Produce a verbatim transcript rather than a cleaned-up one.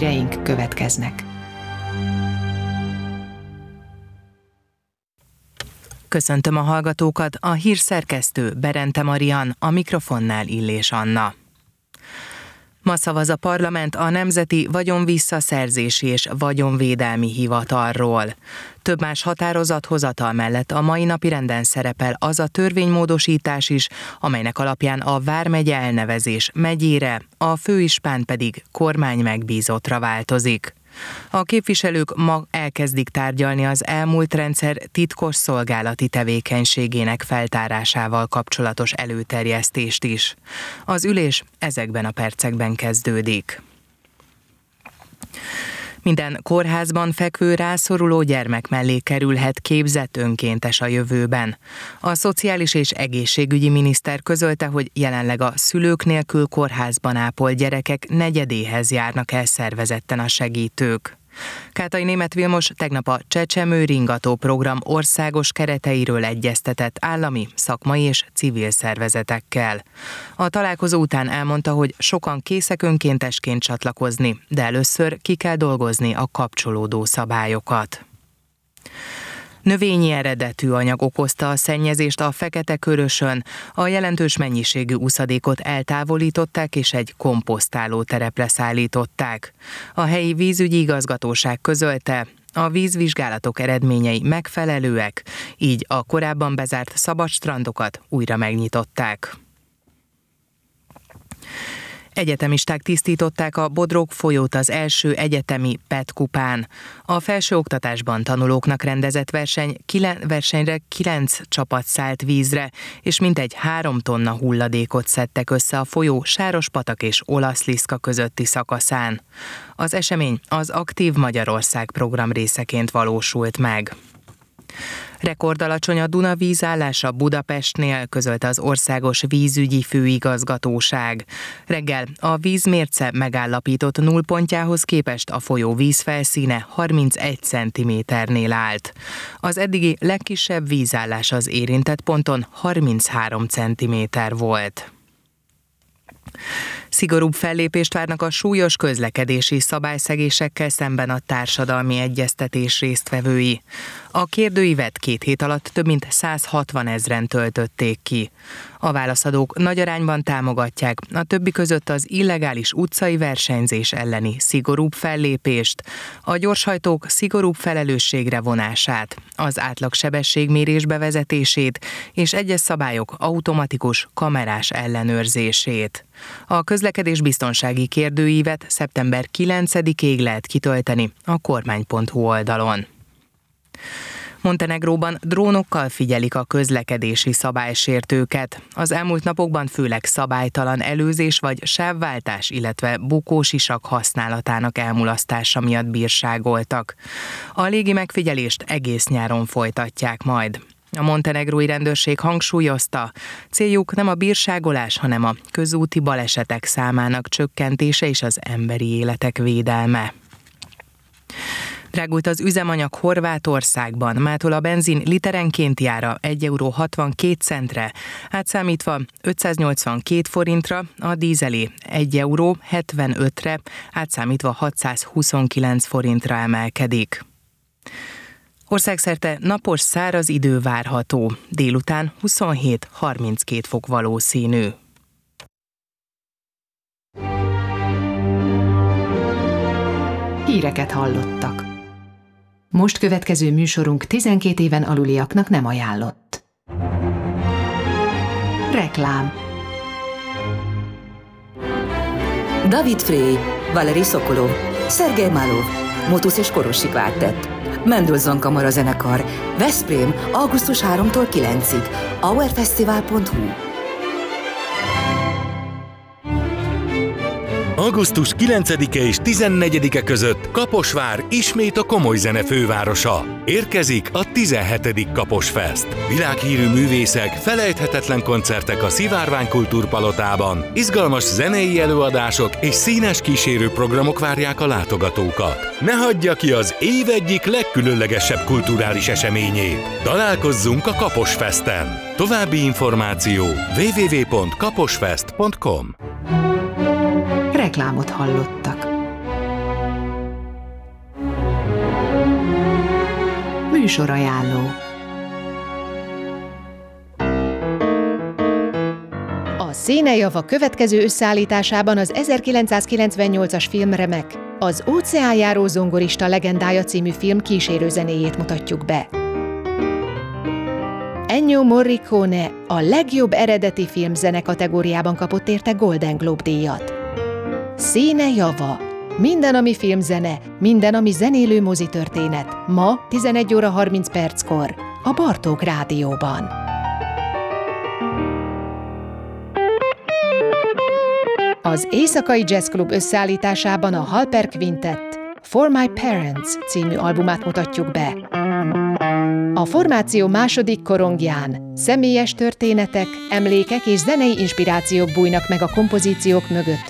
híreink következnek. Köszöntöm a hallgatókat, a hírszerkesztő Berente Marian, a mikrofonnál Illés Anna. Ma szavaz a parlament a Nemzeti Vagyonvisszaszerzési és Vagyonvédelmi Hivatalról. Több más határozathozatal mellett a mai napirenden szerepel az a törvénymódosítás is, amelynek alapján a vármegye elnevezés megyére, a főispán pedig kormány megbízottra változik. A képviselők ma elkezdik tárgyalni az elmúlt rendszer titkos szolgálati tevékenységének feltárásával kapcsolatos előterjesztést is. Az ülés ezekben a percekben kezdődik. Minden kórházban fekvő rászoruló gyermek mellé kerülhet képzett önkéntes a jövőben. A Szociális és Egészségügyi Miniszter közölte, hogy jelenleg a szülők nélkül kórházban ápolt gyerekek negyedéhez járnak el szervezetten a segítők. Kátai Németh Vilmos tegnap a Csecsemő Ringató program országos kereteiről egyeztetett állami, szakmai és civil szervezetekkel. A találkozó után elmondta, hogy sokan készek önkéntesként csatlakozni, de először ki kell dolgozni a kapcsolódó szabályokat. Növényi eredetű anyag okozta a szennyezést a Fekete-Körösön, a jelentős mennyiségű uszadékot eltávolították és egy komposztáló terepre szállították. A helyi vízügyi igazgatóság közölte, a vízvizsgálatok eredményei megfelelőek, így a korábban bezárt szabadstrandokat újra megnyitották. Egyetemisták tisztították a Bodrog folyót az első egyetemi pé é té kupán. A felsőoktatásban tanulóknak rendezett verseny, kilen, versenyre kilenc csapat szállt vízre, és mintegy három tonna hulladékot szedtek össze a folyó Sárospatak és Olaszliszka közötti szakaszán. Az esemény az Aktív Magyarország program részeként valósult meg. Rekordalacsony a Duna vízállása Budapestnél, közölte az Országos Vízügyi Főigazgatóság. Reggel a vízmérce megállapított nullpontjához képest a folyó vízfelszíne harmincegy centiméternél állt. Az eddigi legkisebb vízállás az érintett ponton harminchárom centiméter volt. Szigorúbb fellépést várnak a súlyos közlekedési szabályszegésekkel szemben a társadalmi egyeztetés résztvevői. A kérdőívet két hét alatt több mint száz hatvan ezren töltötték ki. A válaszadók nagy arányban támogatják a többi között az illegális utcai versenyzés elleni szigorúbb fellépést, a gyorshajtók szigorúbb felelősségre vonását, az átlagsebességmérés bevezetését és egyes szabályok automatikus kamerás ellenőrzését. A közlekedésbiztonsági kérdőívet szeptember kilencedikéig lehet kitölteni a kormány pont hu oldalon. Montenegróban drónokkal figyelik a közlekedési szabálysértőket. Az elmúlt napokban főleg szabálytalan előzés vagy sávváltás, illetve bukósisak használatának elmulasztása miatt bírságoltak. A légi megfigyelést egész nyáron folytatják majd. A montenegrói rendőrség hangsúlyozta, céljuk nem a bírságolás, hanem a közúti balesetek számának csökkentése és az emberi életek védelme. Drágult az üzemanyag Horvátországban, mától a benzin literenkénti ára egy euró hatvankét centre, átszámítva ötszáznyolcvankét forintra, a dízelé egy euró hetvenötre, átszámítva hatszázhuszonkilenc forintra emelkedik. Országszerte napos száraz idő várható, délután huszonhét harminckét fok valószínű. Híreket hallottak. Most következő műsorunk tizenkét éven aluliaknak nem ajánlott. Reklám. David Frey, Valeri Szokolov, Szergej Málov, Motusz és Korosi Kvártett, Mendelssohn Kamara zenekar, Veszprém, augusztus harmadikától kilencedikéig, auerfesztivál pont hu. augusztus kilencedike és tizennegyedike között Kaposvár ismét a komoly zene fővárosa. Érkezik a tizenhetedik Kaposfest. Világhírű művészek, felejthetetlen koncertek a Szivárvány Kultúrpalotában, izgalmas zenei előadások és színes kísérőprogramok várják a látogatókat. Ne hagyja ki az év egyik legkülönlegesebb kulturális eseményét. Találkozzunk a Kaposfesten. További információ double-u double-u double-u pont kaposfest pont com. Reklámot hallottak. Műsorajánló. A Színejava következő összeállításában az ezerkilencszázkilencvennyolcas film remek, az Óceánjáró zongorista legendája című film kísérőzenéjét mutatjuk be. Ennio Morricone a legjobb eredeti filmzene kategóriában kapott érte Golden Globe-díjat. Színejava. Minden, ami filmzene, minden, ami zenélő mozitörténet. Ma tizenegy óra harminc perckor a Bartók Rádióban. Az Éjszakai Jazz Club összeállításában a Halper Quintett For My Parents című albumát mutatjuk be. A formáció második korongján személyes történetek, emlékek és zenei inspirációk bújnak meg a kompozíciók mögött,